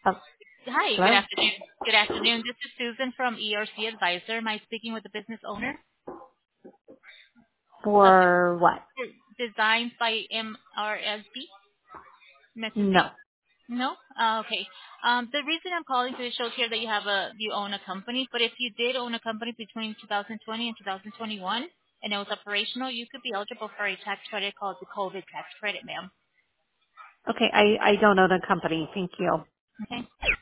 Oh, Hi, good hello? afternoon. Good afternoon. This is Susan from ERC Advisor. Am I speaking with the business owner? Uh, For what? Designed by MRSB, Mississippi? No. No? Okay. The reason I'm calling to show here that you own a company, but if you did own a company between 2020 and 2021 and it was operational, you could be eligible for a tax credit called the COVID tax credit, ma'am. Okay, I don't own a company. Thank you. Okay.